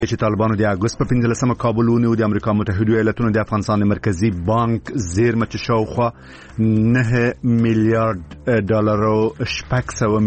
چې طالبانو د اګوست په 15 کابل ونیو. د امریکا متحده ایالاتونو د افغانستان مرکزی بانک زیرمه چې شاوخوا 9 میلیارډ ډالر او 600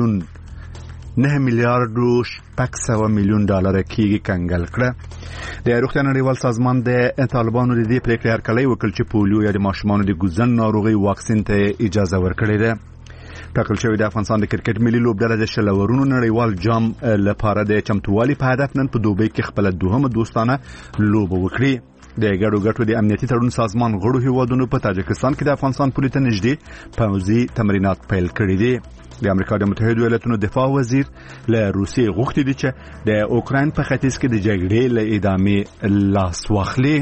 میلیون ډالر کېږي کنګل کړه. د روغتیا نړیوال سازمان د طالبانو د دې پریکړې هرکلی وکړ چې پولیو یا د ماشومانو د ګوزن ناروغي واکسین ته اجازه ورکړې ده. ټاکل شوی د افغانستان د کرکټ ملي لوبډله د شلورونو نړیوال جام لپاره د چمتووالي په هدف نن په دوبۍ کې خپل دوهمه دوستانه لوبه وکړي. د ګډو د امنیتي تړون سازمان غړو هیوادونو په تاجکستان کې د افغانستان پولیس ته نږدې پوځي تمرینات پیل کړي دي. د امریکا د متحده ایالاتونو دفاع وزیر له روسیې غوښتي دي چې د اوکراین په ختیځ کې د جګړې له ادامې لاس واخلي.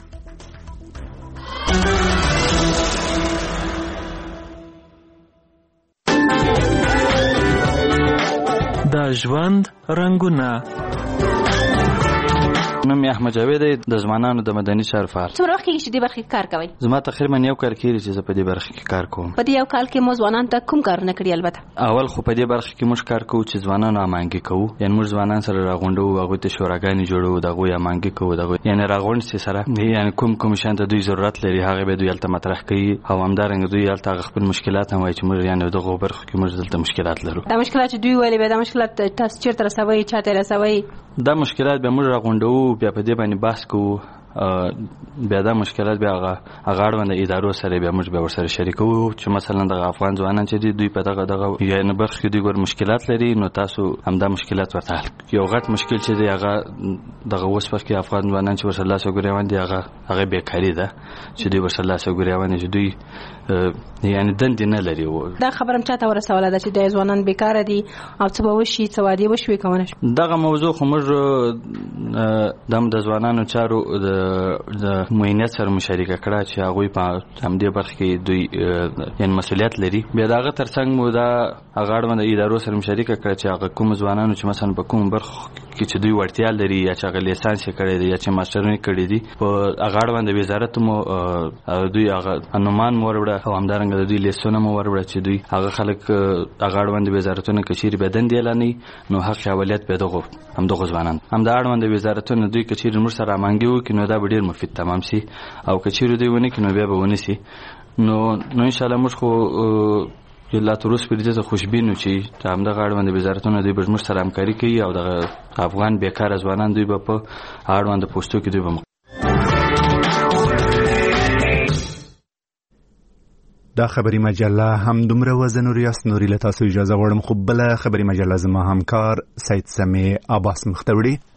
د ژوند رنگونه. نوم احمد جاوید د ځوانانو د مدني چارو فعال. څومره وخت کې دې برخه کې کار کوي؟ زما تقریبا یو کال کېږي چې زه په دې برخه کې کار کوم. په دې یو کال کې مو ځوانان ته کوم کارونه کړی؟ البته اول خو په دې برخه کې موږ کار کوو چې ځوانانو امانګي کوو، یعنی موږ ځوانان سره راغونډو، هغه ته شوراګانې جوړو، دغه امانګي کوو، دغه یعنی راغونډ سره یعنی کوم شان ته دوی ضرورت لري هغه به دوی الته مطرح کوي او همدارنګه دوی الته خپل مشکلات هم وایي چې موږ یعنی دغه برخه کې موږ دلته مشکلات لرو. دا مشکلات چې دوی ولې به دا مشکلات تاسو چیرته رسوي، چاته رسوي؟ دا مشکلات به موږ راغونډو، بیا په دې باندې بحث کوو، بیا دا مشکلات بیا هغه اړوند ادارو سره بیا موږ به ورسره شریکو چې مثلا د افغان ځوانان چې دوی په دغه یعنی برخه کې دوی ګور مشکلات لري، نو تاسو هم دا مشکلات ورته حل. یو غټ مشکل چې دی هغه دغه اوس وخت کې افغان ځوانان چې ورسره لاس وګریوان دي هغه بیکاری ده چې دوی ورسره لاس وګریوان چې دوی یعنی دندې نه لري. دا خبرم چاته ورسوله ده چې د ځوانان بیکار دي او څه به وشي، څه وادي وشوي کوونه؟ دغه موضوع خو موږ د ځوانانو چارو د معینت سره مشارکه کړه چې هغه په همدې برخه کې دوی یعنی مسؤلیت لري. بیا دغه ترڅنګ مو دا هغه اړوند ادارو سره مشارکه کړه چې هغه کوم ځوانانو چې مثلا په کوم برخه کې چې دوی وړتیا لري یا چې هغه لیسانس کړی دی یا چې ماسترونه کړی دي په هغه اړوند وزارت مو دوی هغه انمان موروړه او همدارنګه دوی لیسونه مو وروړه چې دوی هغه خلک هغه اړوند وزارتونه کچیر بدن دی لانی نو حق اولت به دغه ځوانان هم دا اړوند وزارتونه دوی کچیر مر سره مانګیو کې نو دا ډیر مفید تمام سي او کچیر دوی ونه کې نو بیا به ونه سي نو ان شاء الله موږ خو یلا تروس په دې ته خوشبینو چې هم د اړوند وزارتونو دوی به موږ سره همکاري کوي او د افغان بیکار ځوانان دوی به په اړوند پوسټو کې دوی به دا خبری مجله هم دومره وزن و ریاست نوری له تاسو اجازه غواړم خو بله خبری مجله زما همکار سید سمی عباس مختوری